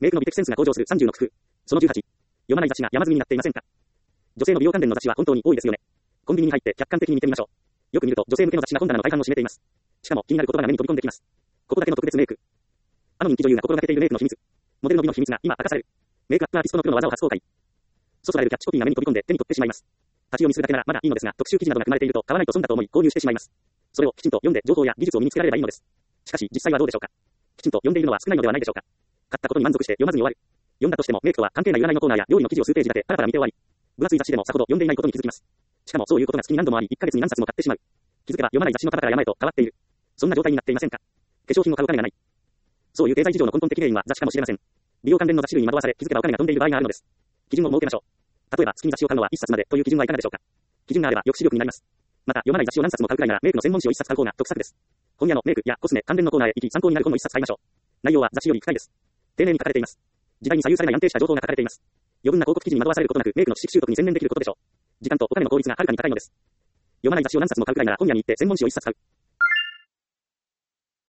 メイクの美的センスが向上する30の工夫。その18。読まない雑誌が山積みになっていませんか？女性の美容関連の雑誌は本当に多いですよね。コンビニに入って客観的に見てみましょう。よく見ると女性向けの雑誌が本棚の大半を占めています。しかも気になる言葉が目に飛び込んできます。ここだけの特別メイク。あの人気女優が心がけているメイクの秘密。モデルの美の秘密が今明かされる。メイクアップアーティストのプロの技を初公開。そそられるキャッチコピーが目に飛び込んで手に取ってしまいます。立ち読みするだけならまだいいのですが、特集記事などが組まれていると買わないと損だと思い購入してしまいます。それをきちんと読んで情報や技術を身につけられればいいのです。しかし実際はどうでしょうか。きちんと読んでいるのは少ないのではないでしょうか。買ったことに満足して読まずに終わる。読んだとしてもメイクとは関係ない占いのコーナーや料理の記事を数ページだけパラパラ見て終わり。分厚い雑誌でもさほど読んでいないことに気づきます。しかもそういうことが月に何度もあり、1ヶ月に何冊も買ってしまう。気づけば読まない雑誌のパラパラ山へと変わっている。そんな状態になっていませんか。化粧品を買うお金がない。そういう経済事情の根本的原因は雑誌かもしれません。美容関連の雑誌類に惑わされ気づけばお金が飛んでいる場合があるのです。基準を設けましょう。例えば月に雑誌を買うのは1冊までという基準はいかがでしょうか。基準があれば抑止力になります。また読まない雑誌を何冊も買うくらいならメイクの専門誌を1冊買う方が得策です。本屋のメイクやコスメ関連のコーナーへ行き参考になる本を1冊買いましょう。内容は雑誌より深いです。丁寧に書かれています。時代に左右されない安定した情報が書かれています。余分な広告記事に惑わされることなくメイクの知識習得に専念できることでしょう。時間とお金の効率がはるかに高いのです。読まない雑誌を何冊も買うくらいなら本屋に行って専門誌を1冊買う。